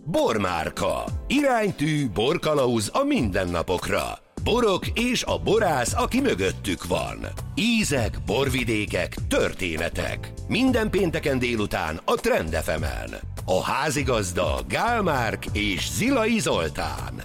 Bormárka. Iránytű, borkalauz a mindennapokra. Borok és a borász, aki mögöttük van. Ízek, borvidékek, történetek. Minden pénteken délután a Trend FM-en. A házigazda Gál Márk és Zilai Zoltán.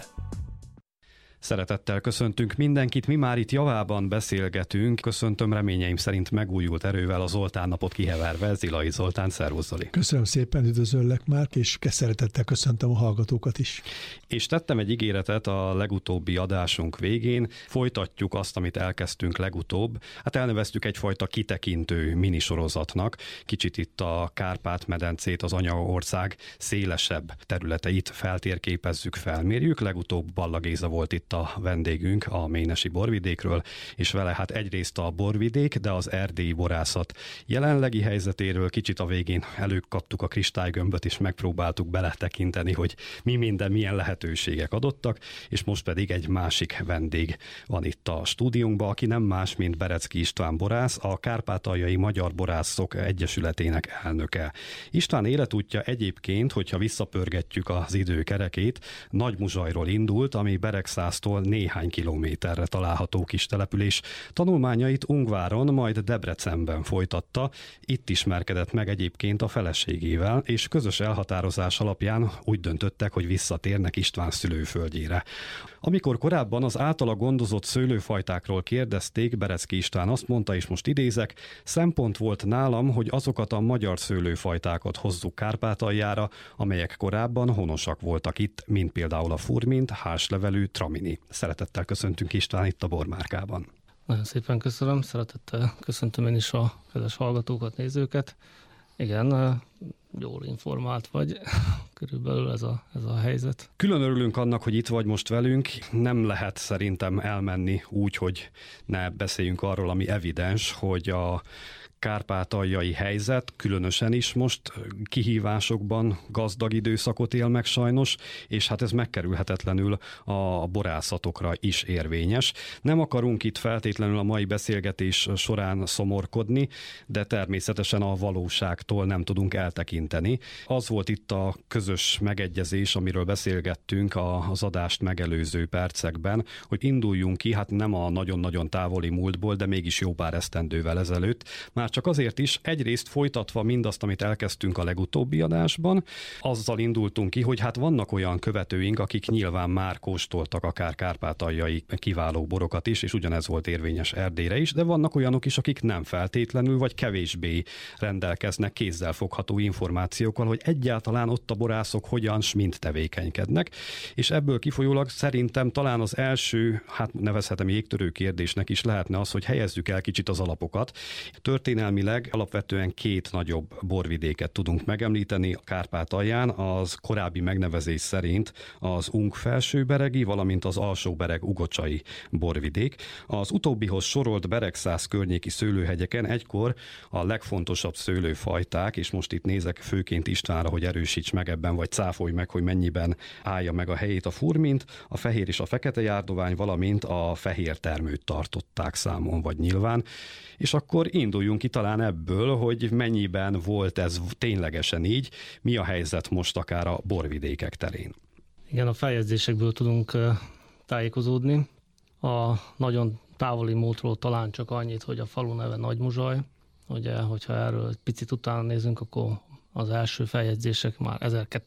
Szeretettel köszöntünk mindenkit, mi már itt javában beszélgetünk. Köszöntöm reményeim szerint megújult erővel a Zoltán napot kiheverve. Zilai Zoltán, szervusz Zoli. Köszönöm szépen, üdvözöllek Márk, és szeretettel köszöntöm a hallgatókat is. És tettem egy ígéretet a legutóbbi adásunk végén. Folytatjuk azt, amit elkezdtünk legutóbb. Hát elneveztük egyfajta kitekintő minisorozatnak. Kicsit itt a Kárpát-medencét, az anyaország szélesebb területeit feltérképezzük, felmérjük. Legutóbb Balla Géza volt itt a vendégünk a ménesi borvidékről, és vele hát egyrészt a borvidék, de az erdélyi borászat jelenlegi helyzetéről kicsit a végén előkaptuk a kristálygömböt, és megpróbáltuk beletekinteni, hogy mi minden, milyen lehetőségek adottak, és most pedig egy másik vendég van itt a stúdiónkban, aki nem más, mint Berecki István borász, a Kárpátaljai Magyar Borászok Egyesületének elnöke. István életútja egyébként, hogyha visszapörgetjük az idő kerekét, Nagymuzsajról indult, ami Beregszásztól néhány kilométerre található kis település. Tanulmányait Ungváron, majd Debrecenben folytatta. Itt ismerkedett meg egyébként a feleségével, és közös elhatározás alapján úgy döntöttek, hogy visszatérnek István szülőföldjére. Amikor korábban az általa gondozott szőlőfajtákról kérdezték, Berecki István azt mondta, és most idézek: szempont volt nálam, hogy azokat a magyar szőlőfajtákat hozzuk Kárpátaljára, amelyek korábban honosak voltak itt, mint például a furmint, házlevelű, tramini. Szeretettel köszöntünk István itt a Bormárkában. Nagyon szépen köszönöm, szeretettel köszöntöm én is a kedves hallgatókat, nézőket. Igen, jól informált vagy, körülbelül ez a helyzet. Külön örülünk annak, hogy itt vagy most velünk. Nem lehet szerintem elmenni úgy, hogy ne beszéljünk arról, ami evidens, hogy a kárpátaljai helyzet különösen is most kihívásokban gazdag időszakot él meg sajnos, és hát ez megkerülhetetlenül a borászatokra is érvényes. Nem akarunk itt feltétlenül a mai beszélgetés során szomorkodni, de természetesen a valóságtól nem tudunk eltekinteni. Az volt itt a közös megegyezés, amiről beszélgettünk az adást megelőző percekben, hogy induljunk ki, hát nem a nagyon-nagyon távoli múltból, de mégis jó pár esztendővel ezelőtt. Már csak azért is, egyrészt folytatva mindazt, amit elkezdtünk a legutóbbi adásban, azzal indultunk ki, hogy hát vannak olyan követőink, akik nyilván már kóstoltak akár kárpátaljai kiváló borokat is, és ugyanez volt érvényes Erdélyre is, de vannak olyanok is, akik nem feltétlenül, vagy kevésbé rendelkeznek kézzelfogható információkkal, hogy egyáltalán ott a borászok hogyan s mind tevékenykednek, és ebből kifolyólag szerintem talán az első, hát nevezhetem jégtörő kérdésnek is lehetne az, hogy helyezzük el kicsit az alapokat. Történelmileg alapvetően két nagyobb borvidéket tudunk megemlíteni a Kárpátalján, az korábbi megnevezés szerint az Ung-felsőberegi, valamint az Alsóbereg-ugocsai borvidék. Az utóbbihoz sorolt Beregszász környéki szőlőhegyeken egykor a legfontosabb szőlőfajták, és most itt nézek főként Istvánra, hogy erősíts meg ebben, vagy cáfolj meg, hogy mennyiben állja meg a helyét a furmint, a fehér és a fekete járdovány, valamint a fehér termőt tartották számon, vagy nyilván. És akkor induljunk ki talán ebből, hogy mennyiben volt ez ténylegesen így, mi a helyzet most akár a borvidékek terén. Igen, a feljegyzésekből tudunk tájékozódni. A nagyon távoli múltról talán csak annyit, hogy a falu neve Nagymuzsaj. Ugye, hogyha erről egy picit utána nézünk, akkor az első feljegyzések már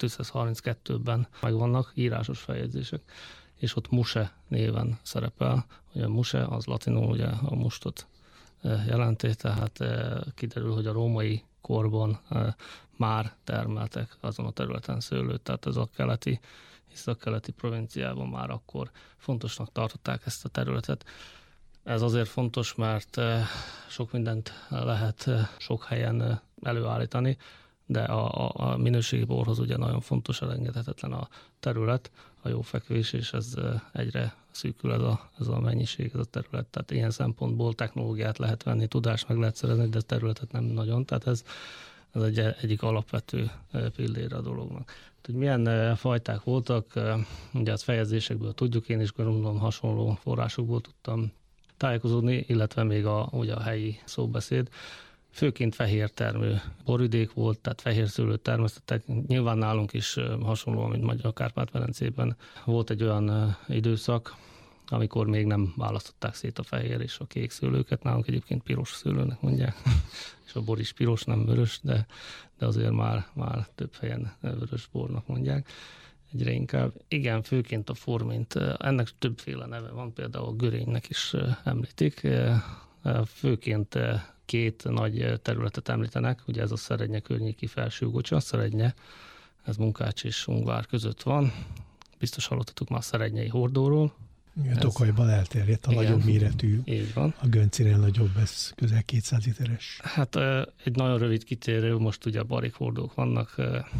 1232-ben megvannak, írásos feljegyzések, és ott Muse néven szerepel. Ugye a Muse az latinul ugye a mustot jelenti, tehát kiderül, hogy a római korban már termeltek azon a területen szőlőt, tehát ez a észak-keleti provinciában már akkor fontosnak tartották ezt a területet. Ez azért fontos, mert sok mindent lehet sok helyen előállítani, de a minőségi borhoz ugye nagyon fontos, elengedhetetlen a terület, a jó fekvés, és ez egyre szűkül ez a mennyiség, ez a terület. Tehát ilyen szempontból technológiát lehet venni, tudást meg lehet szerezni, de területet nem nagyon. Tehát ez egyik alapvető pillére a dolognak. Hogy milyen fajták voltak, ugye az fejezésekből tudjuk, én is gondolom hasonló forrásokból tudtam tájékozódni, illetve még ugye a helyi szóbeszéd. főként fehér termő borvidék volt, tehát fehér szőlőt termesztettek. Nyilván nálunk is hasonlóan, mint Magyar Kárpát-medencében volt egy olyan időszak, amikor még nem választották szét a fehér és a kék szőlőket. Nálunk egyébként piros szőlőnek mondják, és a bor is piros, nem vörös, de azért már több helyen vörös bornak mondják. Egyre inkább. Igen, főként a formint. Ennek többféle neve van, például a görénynek is említik. Főként két nagy területet említenek, ugye ez a Szerednye környéki Felsőgocsa, Szerednye, ez Munkács és Ungvár között van. Biztos hallottatok már a szerednyei hordóról. Tokajban elterjedt a nagyobb méretű, így van. A Göncinél nagyobb, ez közel 200 literes. Hát egy nagyon rövid kitérő, most ugye a barik hordók vannak,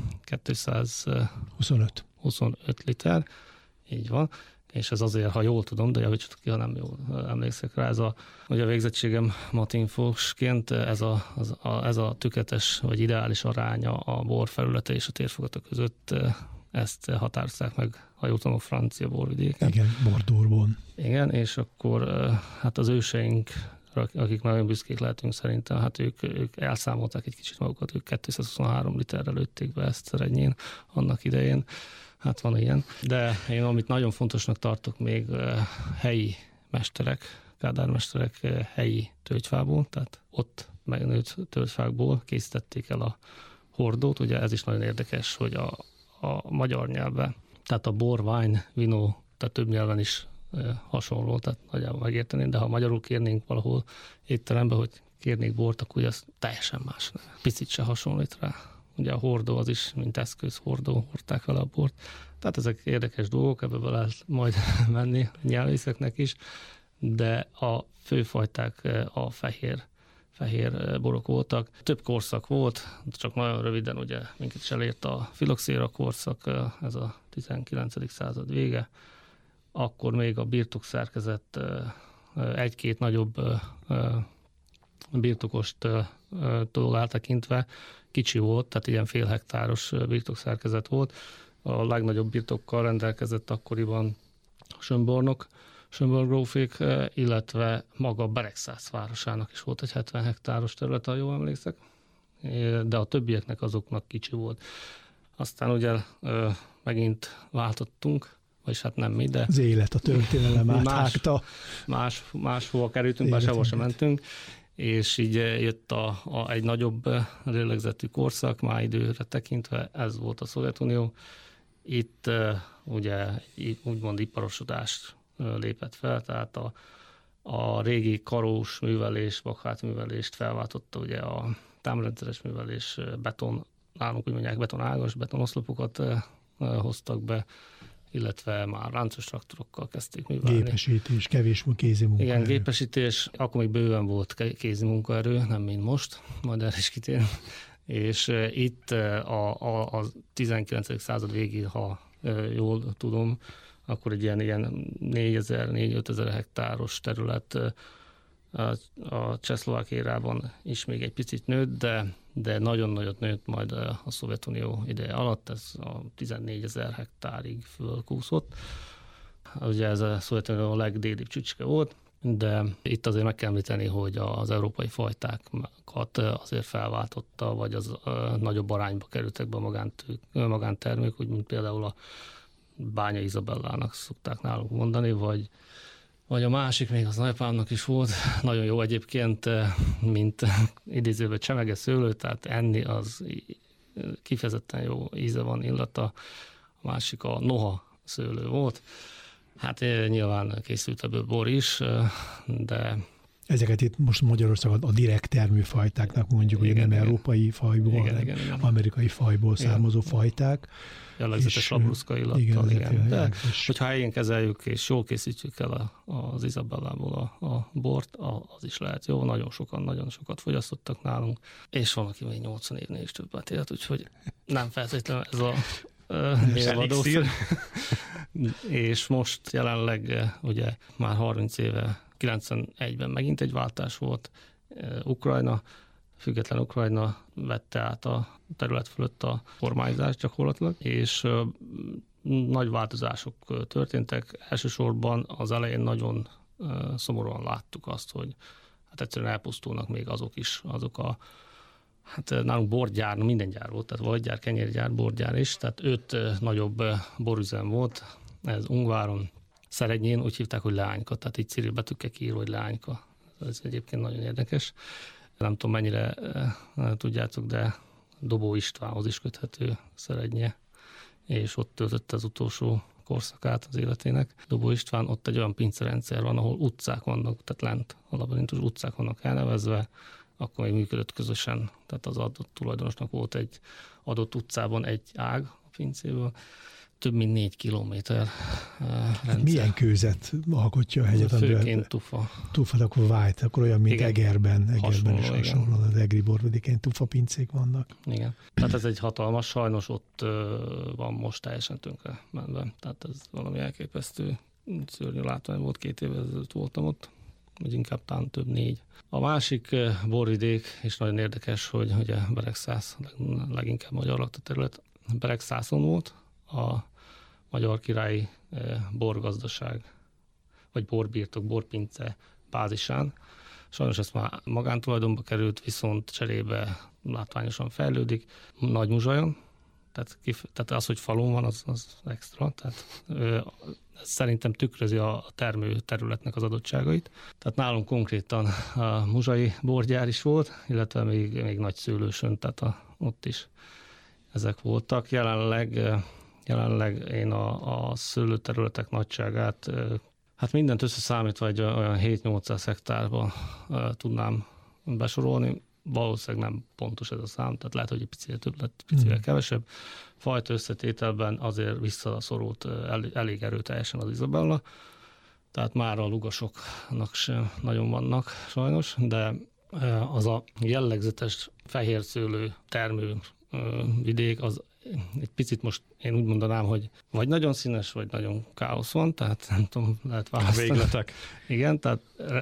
225 liter, így van. És ez azért, ha jól tudom, de javítsatok ki, ha nem jól emlékszek rá, ugye a végzettségem matinfósként ez a tökéletes vagy ideális aránya a bor felülete és a térfogata között, ezt határozták meg, ha jól tudom, a francia borvidéken. Igen, Bordeauxban. Igen, és akkor hát az őseink, akik nagyon büszkék lehetünk szerintem, hát ők elszámolták egy kicsit magukat, ők 223 literre lőtték be ezt Szerednyén annak idején. Hát van ilyen. De én amit nagyon fontosnak tartok még helyi mesterek, kádármesterek helyi tölgyfából, tehát ott megnőtt tölgyfákból készítették el a hordót. Ugye ez is nagyon érdekes, hogy a magyar nyelvben, tehát a bor, wine, vino, tehát több nyelven is hasonló, tehát nagyjából megérteni, de ha magyarul kérnénk valahol étterembe, hogy kérnék bort, akkor ugye az teljesen más. Picit se hasonlít rá. Ugye a hordó az is, mint eszköz, hordták vele a bort. Tehát ezek érdekes dolgok, ebbe lehet majd menni a nyelvészeknek is, de a főfajták a fehér borok voltak. Több korszak volt, csak nagyon röviden ugye minket is elért a filoxéra korszak, ez a 19. század vége. Akkor még a birtokszerkezet egy-két nagyobb birtokostól eltekintve kicsi volt, tehát ilyen fél hektáros birtokszerkezet volt. A legnagyobb birtokkal rendelkezett akkoriban Schönborn-grófék, illetve maga Beregszász városának is volt egy 70 hektáros terület, ha jól emlékszek, de a többieknek azoknak kicsi volt. Aztán ugye megint váltottunk, vagyis hát nem mi, de... Az élet, a történelem áthágta. Máshova kerültünk, bár sehol sem mentünk, és így jött egy nagyobb lélegzetű korszak, már időre tekintve, ez volt a Szovjetunió. Itt ugye úgymond iparosodást lépett fel, tehát a régi karós művelés, vakhátművelést felváltotta ugye a támrendszeres művelés, beton, nálunk úgy mondják betonágas, betonoszlopokat hoztak be, illetve már láncos traktorokkal kezdték művelni. Gépesítés, kevés kézimunkaerő. Igen, gépesítés, akkor még bőven volt kézimunkaerő, nem mint most, majd erre is kitérünk. És itt a 19. század végig, ha jól tudom, akkor egy ilyen 4000-5000 hektáros terület a Csehszlovák érában is még egy picit nőtt, de nagyon nagyot nőtt majd a Szovjetunió ideje alatt, ez a 14 000 hektárig fölkúszott. Ugye ez a Szovjetunió a legdélibb csücske volt, de itt azért meg kell említeni, hogy az európai fajtákat azért felváltotta, vagy az nagyobb arányba kerültek be a magántermék, úgy mint például a Bánya Izabellának szokták nálunk mondani, vagy a másik, még az nagyapámnak is volt, nagyon jó egyébként, mint idézőben csemege szőlő, tehát enni az kifejezetten jó íze van, illata. A másik a noha szőlő volt. Hát nyilván készült ebből bor is, de... Ezeket itt most Magyarországon a direkt termőfajtáknak mondjuk, hogy nem európai fajból, igen. Amerikai fajból származó fajták. Jellegzetes labruszka illattal, igen. De hogyha helyén kezeljük és jól készítjük el az Izabellából a bort, az is lehet jó. Nagyon sokat fogyasztottak nálunk, és van, aki még 80 évnél is többet élt, úgyhogy nem feltétlenül ez a mérvadó. És most jelenleg ugye már 30 éve, 91-ben megint egy váltás volt, Ukrajna, független Ukrajna vette át a terület fölött a kormányzást gyakorlatilag, és nagy változások történtek. Elsősorban az elején nagyon szomorúan láttuk azt, hogy hát egyszerűen elpusztulnak még azok a hát nálunk borgyár, minden gyár volt, tehát vajgyár, kenyérgyár, borgyár is, tehát 5 nagyobb borüzem volt, ez Ungváron, Szerednyén, úgy hívták, hogy Leányka, tehát így Cyril betűkkel kiírva, hogy Leányka. Ez egyébként nagyon érdekes. Nem tudom, mennyire tudjátok, de Dobó Istvánhoz is köthető Szerednye, és ott töltötte az utolsó korszakát az életének. Dobó István, ott egy olyan pincerendszer van, ahol utcák vannak, tehát lent a labirintus utcák vannak elnevezve, akkor még működött közösen, tehát az adott tulajdonosnak volt egy adott utcában egy ág a pincéből, több mint 4 kilométer rendszer. Milyen kőzet alkotja a hegyet? Főként tufa. Tufa, akkor vájt, akkor olyan, mint igen. Egerben is hasonló, az egri borvidéken tufa pincék vannak. Igen, tehát ez egy hatalmas, sajnos ott van most teljesen tönkre menve, tehát ez valami elképesztő, szörnyű látvány volt, 2 évvel ezelőtt voltam ott, vagy inkább talán több 4. A másik borvidék, és nagyon érdekes, hogy ugye Beregszász, leginkább magyar lakta terület, Beregszászon volt a Magyar Királyi Borgazdaság, vagy borbirtok, borpince bázisán. Sajnos ez már magántulajdonba került, viszont cserébe látványosan fejlődik. Nagymuzsajon, tehát az, hogy falun van, az extra, tehát szerintem tükrözi a termő területnek az adottságait. Tehát nálunk konkrétan a muzsai borgyár is volt, illetve még nagy szőlősön, tehát ott is ezek voltak. Jelenleg én a szőlőterületek nagyságát, hát mindent összeszámítva egy olyan 7-800 hektárban tudnám besorolni. Valószínűleg nem pontos ez a szám, tehát lehet, hogy egy picivel több lett, picivel kevesebb. Fajta összetételben azért visszaszorult elég erőteljesen az Izabella, tehát már a lugasoknak sem nagyon vannak sajnos, de az a jellegzetes fehér szőlő termő vidék, az egy picit most én úgy mondanám, hogy vagy nagyon színes, vagy nagyon káosz van, tehát nem tudom, lehet választani. Végletek. Igen, tehát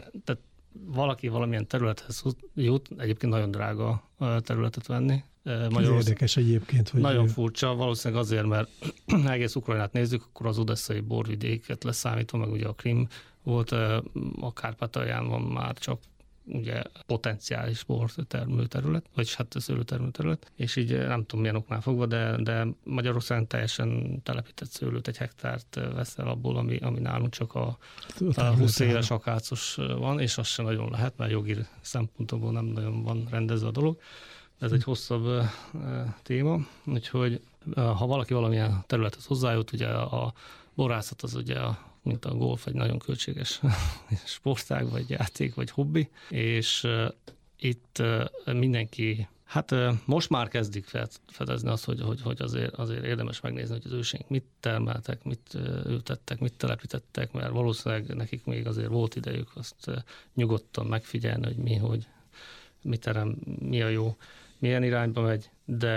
valaki valamilyen területhez jut, egyébként nagyon drága területet venni. Érdekes egyébként, hogy... Nagyon furcsa, valószínűleg azért, mert egész Ukrajnát nézzük, akkor az odesszai borvidéket leszámítva, meg ugye a Krim volt, a Kárpátalján van már csak ugye potenciális bortermő terület, vagyis hát szőlőtermő terület, és így nem tudom milyen oknál fogva, de Magyarországon teljesen telepített szőlőt, 1 hektárt vesz el abból, ami nálunk csak a 20 éves akácos van, és az sem nagyon lehet, mert jogi szempontból nem nagyon van rendezve a dolog. Ez egy hosszabb téma, úgyhogy ha valaki valamilyen területhez hozzájut, ugye a borászat az ugye mint a golf, egy nagyon költséges sportág, vagy játék, vagy hobbi, és itt mindenki, hát most már kezdik fedezni azt, hogy azért érdemes megnézni, hogy az őseink mit termeltek, mit ültettek, mit telepítettek, mert valószínűleg nekik még azért volt idejük azt nyugodtan megfigyelni, hogy mi terem, mi a jó, milyen irányba megy,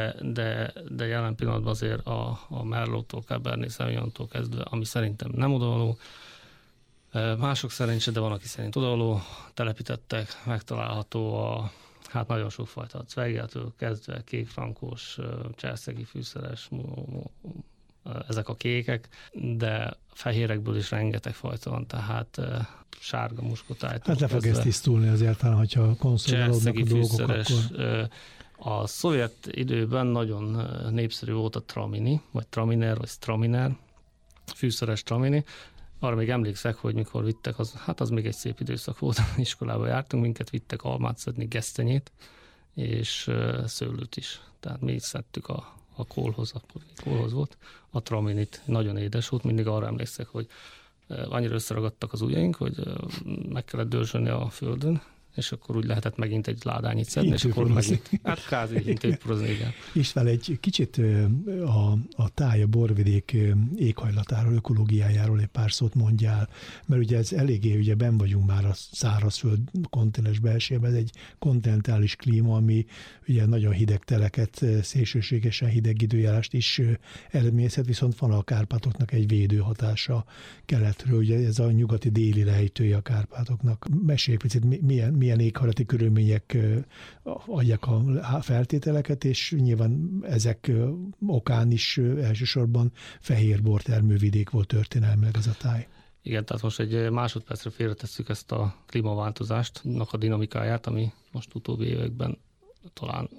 de jelen pillanatban azért a Merlottól, Cabernet Sauvignantól kezdve, ami szerintem nem odavaló, mások szerint se, de van, aki szerint odavaló, telepítettek, megtalálható hát nagyon sokfajta, a Zweigától kezdve kékfrankos, cserszegi fűszeres, ezek a kékek, de fehérekből is rengeteg fajta van, tehát sárga muskotájtól. Hát le fog ez tisztulni azért, hogyha konszolidálódnak a dolgok, akkor... A szovjet időben nagyon népszerű volt a tramini, vagy traminer, vagy straminer, fűszeres tramini. Arra még emlékszek, hogy mikor vittek, az még egy szép időszak volt, iskolába jártunk, minket vittek almát szedni, gesztenyét, és szőlőt is. Tehát mi is szedtük a kólhoz, akkor kólhoz volt, a traminit. Nagyon édes volt, mindig arra emlékszek, hogy annyira összeragadtak az ujjaink, hogy meg kellett dörzsölni a földön, és akkor úgy lehetett megint egy ládányit szedni, és akkor megint, hát kázi hintőporozni, igen. István, egy kicsit a táj, a borvidék éghajlatáról, ökológiájáról egy pár szót mondjál, mert ugye ez eléggé, ugye benn vagyunk már a szárazföld kontinens belsejében, ez egy kontinentális klíma, ami ugye nagyon hideg teleket, szélsőségesen hideg időjárást is eredményezhet, viszont van a Kárpátoknak egy védő hatása keletről, ugye ez a nyugati déli rejtője a Kárpátoknak. Mesélj picit, milyen éghajlati körülmények adják a feltételeket, és nyilván ezek okán is elsősorban fehér bortermővidék volt történelmileg ez a táj. Igen, tehát most egy másodpercre félretesszük ezt a klímaváltozást, a dinamikáját, ami most utóbbi években talán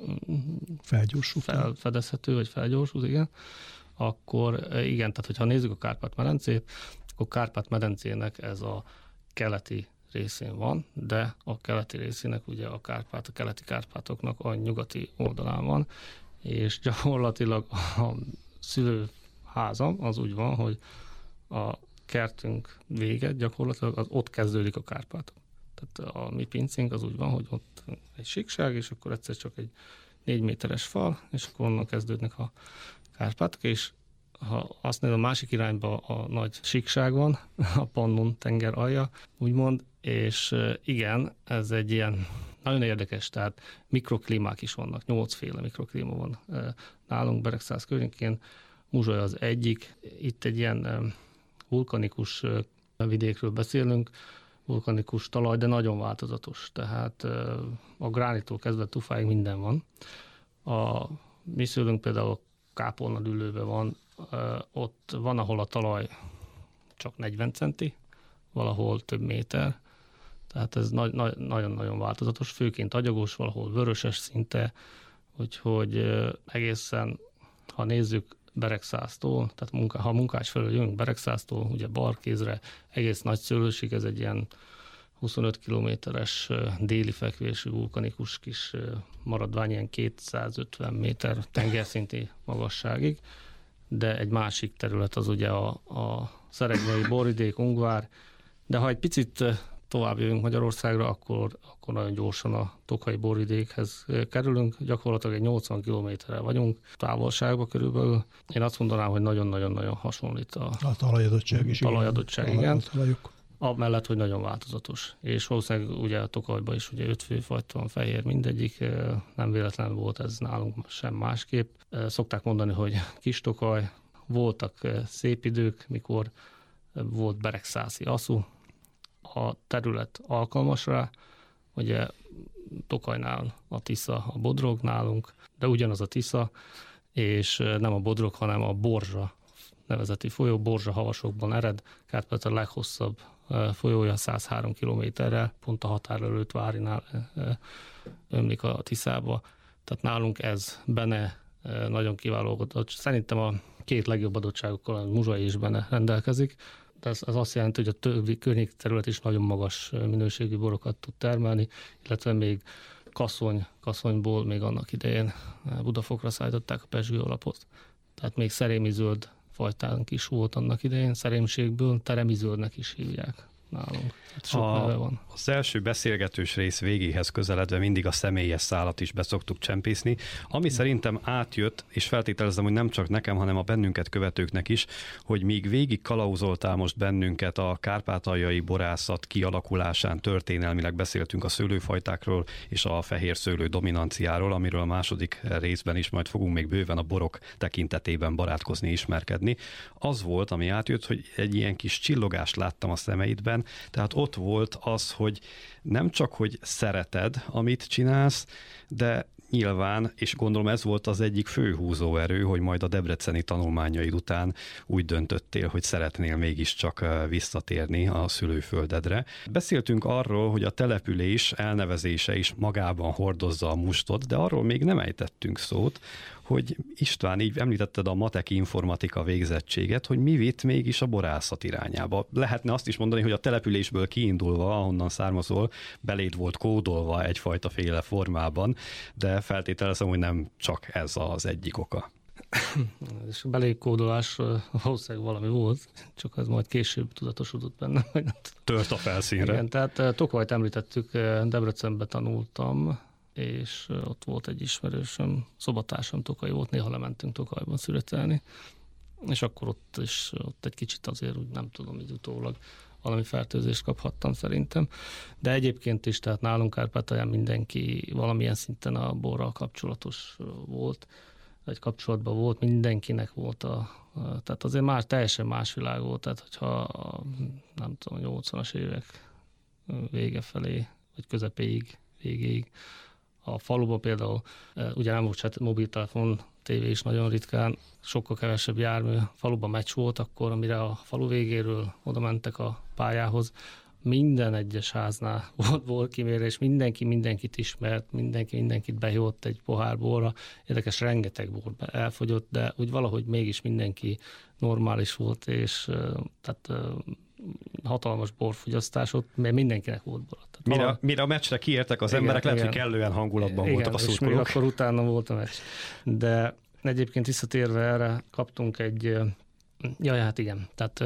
felfedezhető, vagy felgyorsult, igen. Akkor igen, tehát hogyha nézzük a Kárpát-medencét, akkor Kárpát-medencének ez a keleti részén van, de a keleti részének ugye a keleti Kárpátoknak a nyugati oldalán van, és gyakorlatilag a szülőházam az úgy van, hogy a kertünk vége gyakorlatilag ott kezdődik a Kárpátok. Tehát a mi pincénk az úgy van, hogy ott egy síkság, és akkor egyszer csak egy 4 méteres fal, és akkor onnan kezdődnek a Kárpátok, és ha azt nézem, a másik irányba a nagy síkság van, a Pannon tenger alja, úgymond, és igen, ez egy ilyen nagyon érdekes, tehát mikroklímák is vannak, 8 féle mikroklíma van nálunk Beregszász környékén, Muzsaj az egyik, itt egy ilyen vulkanikus vidékről beszélünk, vulkanikus talaj, de nagyon változatos, tehát a gránitól kezdve tufáig minden van. Mi szőlőnk például a kápolnadüllőben van, ott van, ahol a talaj csak 40 centi, valahol több méter, tehát ez nagyon-nagyon változatos, főként agyagos, valahol vöröses szinte, úgyhogy egészen, ha nézzük Beregszásztól, tehát ha munkás felől jönünk Beregszásztól, ugye Barkézre, egész nagy szőlőség, ez egy ilyen 25 kilométeres déli fekvésű vulkanikus kis maradvány, ilyen 250 méter tengerszinti magasságig, de egy másik terület az ugye a Szeregnyei borvidék, Ungvár, de ha egy picit tovább jövünk Magyarországra, akkor nagyon gyorsan a Tokaji borvidékhez kerülünk, gyakorlatilag egy 80 kilométerrel vagyunk távolságban körülbelül. Én azt mondanám, hogy nagyon-nagyon-nagyon hasonlít a talajadottság is. Talajadottság, igen. Amellett, hogy nagyon változatos. És valószínűleg ugye a Tokajban is ugye 5 főfajta van, fehér mindegyik, nem véletlenül volt ez nálunk sem másképp. Szokták mondani, hogy kis Tokaj, voltak szép idők, mikor volt beregszászi aszú, a terület alkalmas rá, ugye Tokajnál a Tisza, a Bodrog nálunk, de ugyanaz a Tisza, és nem a Bodrog, hanem a Borzsa nevezeti folyó, Borzsa-havasokban ered, Kárpát a leghosszabb folyója 103 kilométerrel, pont a határelőtt Várinál ömlik a Tiszába. Tehát nálunk ez benne nagyon kiváló, szerintem a 2 legjobb adottságokkal a Muzsai is benne rendelkezik. Ez azt jelenti, hogy a többi környék terület is nagyon magas minőségű borokat tud termelni, illetve még Kaszonyból még annak idején Budafokra szállították a pezsgő alapot. Tehát még szerémi zöld fajtánk is volt annak idején, szerémségből teremi zöldnek is hívják nálunk. Sok neve van. Az első beszélgetős rész végéhez közeledve mindig a személyes szálat is beszoktuk csempészni, ami szerintem átjött, és feltételezem, hogy nem csak nekem, hanem a bennünket követőknek is, hogy míg végig kalauzoltál most bennünket a kárpátaljai borászat kialakulásán, történelmileg beszéltünk a szőlőfajtákról és a fehér szőlő dominanciáról, amiről a második részben is majd fogunk még bőven a borok tekintetében barátkozni, ismerkedni. Az volt, ami átjött, hogy egy ilyen kis csillogást láttam a szemeidben, tehát ott volt az, hogy nem csak, hogy szereted, amit csinálsz, de nyilván, és gondolom ez volt az egyik fő húzóerő, hogy majd a debreceni tanulmányaid után úgy döntöttél, hogy szeretnél mégiscsak visszatérni a szülőföldedre. Beszéltünk arról, hogy a település elnevezése is magában hordozza a mustot, de arról még nem ejtettünk szót, hogy István, így említetted a matek informatika végzettséget, hogy mi vitt mégis a borászat irányába. Lehetne azt is mondani, hogy a településből kiindulva, ahonnan származol, beléd volt kódolva egyfajta féle formában, de feltételezem, hogy nem csak ez az egyik oka. És a belékkódolás valószínűleg valami volt, csak ez majd később tudatosodott benne. Tört a felszínre. Igen, tehát Tokajt említettük, Debrecenbe tanultam, és ott volt egy ismerősöm, szobatársam Tokaj volt, néha lementünk Tokajban szüretelni, és akkor ott egy kicsit azért úgy nem tudom, így utólag valami fertőzést kaphattam szerintem. De egyébként is, tehát nálunk Kárpátalján mindenki valamilyen szinten a borral kapcsolatos volt, egy kapcsolatban volt, mindenkinek volt tehát azért teljesen más világ volt, tehát hogyha nem tudom, 80-as évek vége felé, vagy közepéig, végéig, a faluban például ugye nem volt mobiltelefon, tévé is nagyon ritkán, sokkal kevesebb jármű, faluban meccs volt akkor, amire a falu végéről oda mentek a pályához. Minden egyes háznál volt borkimérés, mindenki mindenkit ismert, mindenkit behívott egy pohár borra. Érdekes, rengeteg bor elfogyott, de úgy valahogy mégis mindenki normális volt, és tehát hatalmas borfogyasztás ott, mert mindenkinek volt bor. Mire a meccsre kiértek az emberek, lehet, hogy kellően hangulatban voltak a szurkolók. És akkor utána volt a meccs. De egyébként visszatérve erre kaptunk egy... hát igen, tehát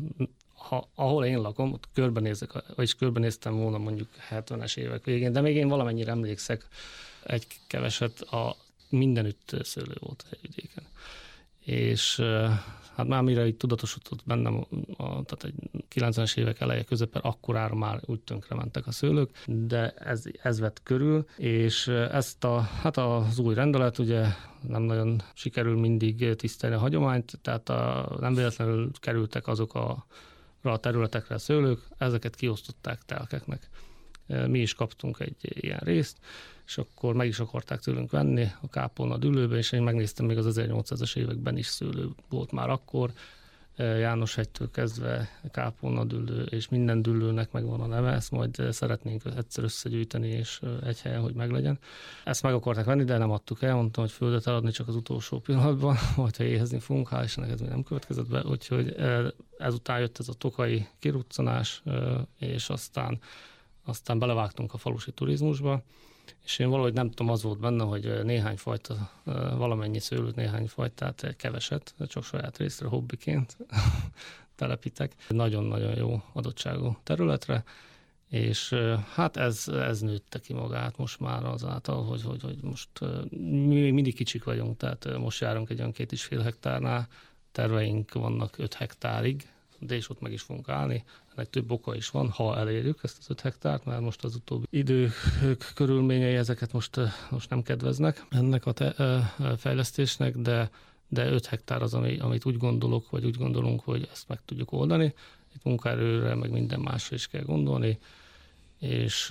ahol én lakom, ott körbenéztem volna mondjuk 70-es évek végén, de még én valamennyire emlékszek, egy keveset, mindenütt szőlő volt a vidéken. És hát már mire így tudatosodott bennem, tehát egy 90-es évek eleje közepe, akkorára már úgy tönkre mentek a szőlők, de ez vett körül, és ezt az új rendelet ugye nem nagyon sikerül mindig tisztelni a hagyományt, tehát nem véletlenül kerültek azokra a területekre a szőlők, ezeket kiosztották telkeknek. Mi is kaptunk egy ilyen részt, és akkor meg is akarták tőlünk venni a kápolna dűlőbe, és én megnéztem, még az 1800-as években is szőlő volt már akkor, Jánoshegytől kezdve kápolna dűlő, és minden dűlőnek megvan a neve, ezt majd szeretnénk egyszer összegyűjteni, és egy helyen, hogy meglegyen. Ezt meg akarták venni, de nem adtuk el, mondtam, hogy földet eladni csak az utolsó pillanatban, majd ha éhezni fogunk, hál' Istennek ez még nem következett be, úgyhogy ezután jött ez a tokai kiruccanás, és aztán belevágtunk a falusi turizmusba, és én valahogy nem tudom, az volt benne, hogy néhány fajta, valamennyi szőlőt, néhány fajtát, keveset, csak saját részre, hobbiként telepítek. Nagyon-nagyon jó adottságú területre, és hát ez nőtte ki magát most már azáltal, hogy most mi még mindig kicsik vagyunk, tehát most járunk egy olyan 2,5 hektárnál, terveink vannak 5 hektárig, de és ott meg is fogunk állni. Ennek több oka is van, ha elérjük ezt az 5 hektárt, mert most az utóbbi idők körülményei ezeket most nem kedveznek ennek a fejlesztésnek, de 5 hektár az, amit úgy gondolok, vagy úgy gondolunk, hogy ezt meg tudjuk oldani. Itt munkaerőre, meg minden másra is kell gondolni, és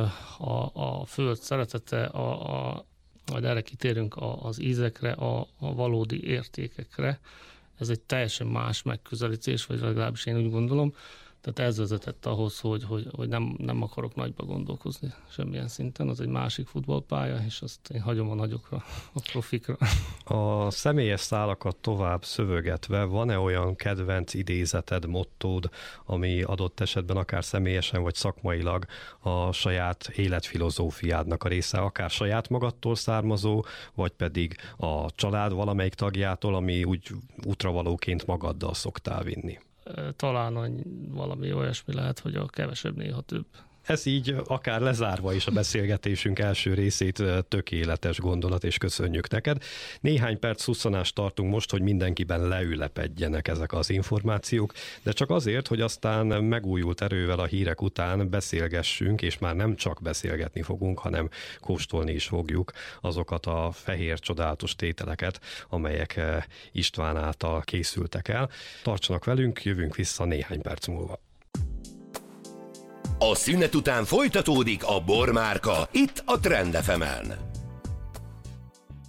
a föld szeretete, majd erre kitérünk az ízekre, a valódi értékekre. Ez egy teljesen más megközelítés, vagy legalábbis én úgy gondolom. Tehát ez vezetett ahhoz, hogy nem akarok nagyba gondolkozni semmilyen szinten. Az egy másik futballpálya, és azt én hagyom a nagyokra, a profikra. A személyes szálakat tovább szövögetve, van-e olyan kedvenc idézeted, mottód, ami adott esetben akár személyesen vagy szakmailag a saját életfilozófiádnak a része, akár saját magadtól származó, vagy pedig a család valamelyik tagjától, ami úgy útravalóként magaddal szoktál vinni? Talán valami olyasmi lehet, hogy a kevesebb néha több. Ez így akár lezárva is a beszélgetésünk első részét tökéletes gondolat, és köszönjük neked. Néhány perc husszanást tartunk most, hogy mindenkiben leülepedjenek ezek az információk, de csak azért, hogy aztán megújult erővel a hírek után beszélgessünk, és már nem csak beszélgetni fogunk, hanem kóstolni is fogjuk azokat a fehér csodálatos tételeket, amelyek István által készültek el. Tartsanak velünk, jövünk vissza néhány perc múlva. A szünet után folytatódik a Bormárka, itt a Trend FM-en.